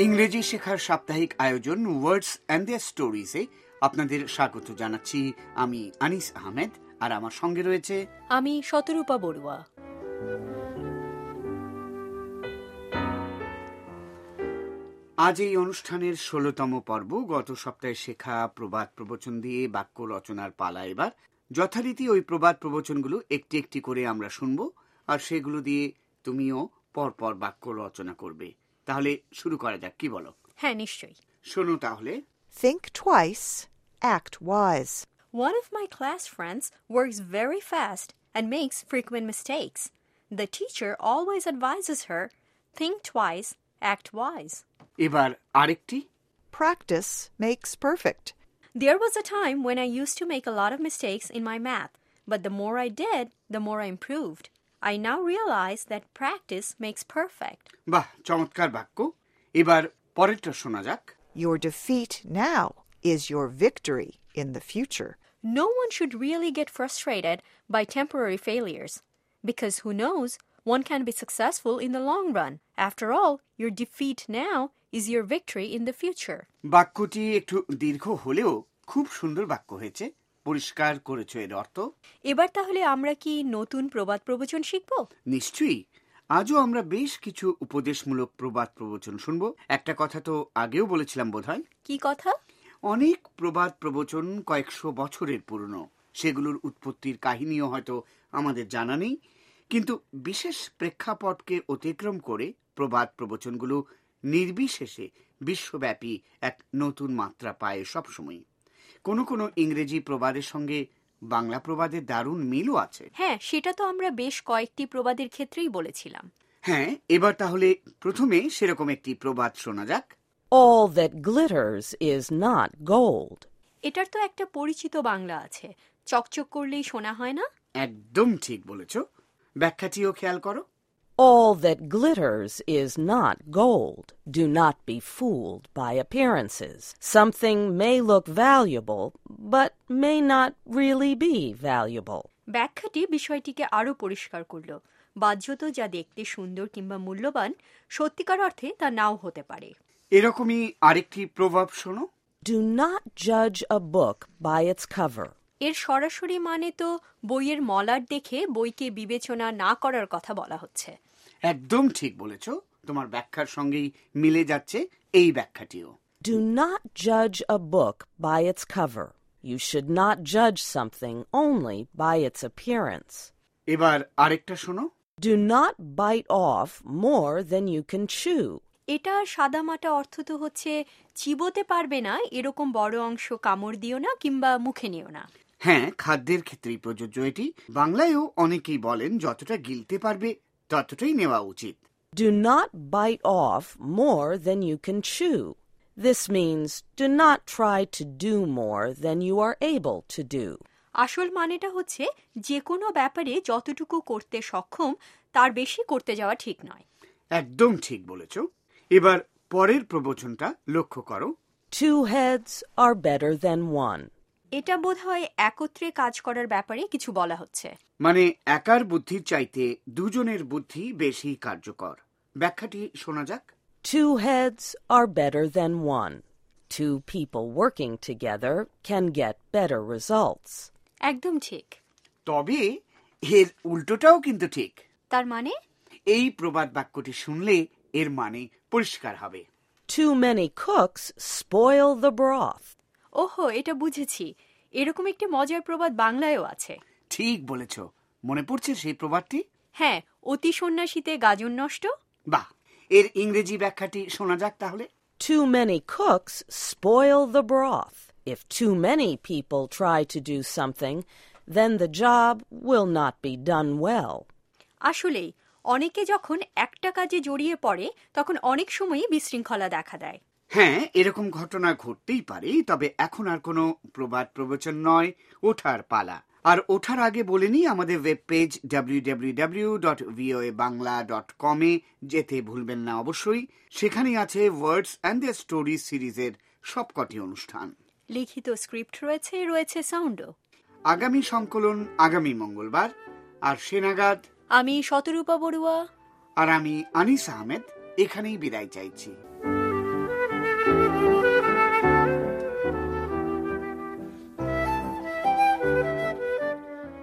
ইংরেজি শেখার সাপ্তাহিক আয়োজন ওয়ার্ডস অ্যান্ড দেয়ার স্টোরিজে আপনাদের স্বাগত জানাচ্ছি। আমি আনিস আহমেদ, আর আমার সঙ্গে রয়েছে আমি শতরূপা বড়ুয়া। আজ এই অনুষ্ঠানের 16তম পর্ব। গত সপ্তাহে শেখা প্রবাদ প্রবচন দিয়ে বাক্য রচনার পালা। এবার যথারীতি ওই প্রবাদ প্রবচনগুলো একটি একটি করে আমরা শুনবো, আর সেগুলো দিয়ে তুমিও পরপর বাক্য রচনা করবে। তাহলে শুরু করা যাক, কি বলো? হ্যাঁ, নিশ্চয়ই। শোনো তাহলে। Think twice, act wise. One of my class friends works very fast and makes frequent mistakes. The teacher always advises her, think twice, act wise. এবার আরেকটি। Practice makes perfect. There was a time when I used to make a lot of mistakes in my math, but the more I did, the more I improved. I now realize that practice makes perfect. বাহ, চমৎকার বাক্য। এবার পরেরটা শোনা যাক। Your defeat now is your victory in the future. No one should really get frustrated by temporary failures, because who knows, one can be successful in the long run. After all, your defeat now is your victory in the future. বাক্যটি একটু দীর্ঘ হলেও খুব সুন্দর বাক্য হয়েছে। পরিষ্কার করেছো এর অর্থ। এবার তাহলে আমরা কি নতুন প্রবাদ প্রবচন শিখব? নিশ্চয়ই। আজও আমরা বেশ কিছু উপদেশমূলক প্রবাদ প্রবচন শুনবো। একটা কথা তো আগেও বলেছিলাম বোধহয়। কি কথা? অনেক প্রবাদ প্রবচন কয়েকশো বছরের পুরনো। সেগুলোর উৎপত্তির কাহিনীও হয়তো আমাদের জানা নেই, কিন্তু বিশেষ প্রেক্ষাপটকে অতিক্রম করে প্রবাদ প্রবচনগুলো নির্বিশেষে বিশ্বব্যাপী এক নতুন মাত্রা পায় সবসময়। কোনো কোনো ইংরেজি প্রবাদের সঙ্গে বাংলা প্রবাদের দারুণ মিলও আছে। হ্যাঁ, সেটা তো আমরা বেশ কয়েকটি প্রবাদের ক্ষেত্রেই বলেছিলাম। হ্যাঁ, এবার তাহলে প্রথমে সেরকম একটি প্রবাদ শোনা যাক। All that glitters is not gold. এটার তো একটা পরিচিত বাংলা আছে, চকচক করলেই সোনা হয় না। একদম ঠিক বলেছ। ব্যাখ্যাটিও খেয়াল করো। All that glitters is not gold. Do not be fooled by appearances. Something may look valuable, but may not really be valuable. ব্যাখ্যাটি বিষয়টিকে আরো পরিষ্কার করলো। বাহ্যত যা দেখতে সুন্দর কিংবা মূল্যবান, সত্যিকার অর্থে তা নাও হতে পারে। এরকমই আরেকটি প্রভাব শোনো। Do not judge a book by its cover. এর সরাসরি মানে তো বইয়ের মলাট দেখে বইকে বিবেচনা না করার কথা বলা হচ্ছে। একদম ঠিক বলেছ। তোমার ব্যাখ্যার সঙ্গেই মিলে যাচ্ছে এই ব্যাখ্যাটিও। Do not judge a book by its cover. You should not judge something only by its appearance. এবার আরেকটা শোনো। Do not bite off more than you can chew. এটা সাদামাটা অর্থ তো হচ্ছে চিবোতে পারবে না এরকম বড় অংশ কামড় দিও না কিংবা মুখে নিও না। হ্যাঁ, খাদ্যের ক্ষেত্রেই প্রযোজ্য এটি। বাংলায়ও অনেকেই বলেন যতটা গিলতে পারবে ততটাই নেওয়া উচিত। Do not bite off more than you can chew. This means do not try to do more than you are able to do. আসল মানেটা হচ্ছে যে কোনো ব্যাপারে যতটুকু করতে সক্ষম তার বেশি করতে যাওয়া ঠিক নয়। একদম ঠিক বলেছ। এবার পরের প্রবচনটা লক্ষ্য করো। Two heads are better than one. এটা বোধহয় একত্রে কাজ করার ব্যাপারে কিছু বলা হচ্ছে। মানে একার বুদ্ধির চাইতে দুজনের বুদ্ধি বেশি কার্যকর। ব্যাখ্যাটি শোনা যাক। Two heads are better than one. Two people working together can get better results. একদম ঠিক। তবে এর উল্টোটাও কিন্তু ঠিক। তার মানে? এই প্রবাদ বাক্যটি শুনলে এর মানে পরিষ্কার হবে। Too many cooks spoil the broth. ওহো, এটা বুঝেছি। এরকম একটি মজার প্রবাদ বাংলায়ও আছে। ঠিক বলেছ। মনে পড়ছে সেই প্রবাদটি? হ্যাঁ, অতি সন্ন্যাসীতে গাজন নষ্ট। বাহ, এর ইংরেজি ব্যাখ্যাটি শোনা যাক তাহলে। Too many cooks spoil the broth. If too many people try to do something, then the job will not be done well. আসলেই অনেকে যখন একটা কাজে জড়িয়ে পড়ে তখন অনেক সময়ই বিশৃঙ্খলা দেখা দেয়। হ্যাঁ, এরকম ঘটনা ঘটতেই পারে। তবে এখন আর কোনো প্রবাদ প্রবচন নয়, ওঠার পালা। আর ওঠার আগে বলে নিই, আমাদের ওয়েব পেজ www.voabangla.com এ যেতে ভুলবেন না অবশ্যই। সেখানেই আছে ওয়ার্ডস অ্যান্ড দেয়ার স্টোরিজ সিরিজের সবকটি অনুষ্ঠান। লিখিত স্ক্রিপ্ট রয়েছে, রয়েছে সাউন্ডও। আগামী সংকলন আগামী মঙ্গলবার। আর সে নাগাদ আমি শতরূপা বড়ুয়া আর আমি আনিস আহমেদ এখানেই বিদায় চাইছি। you.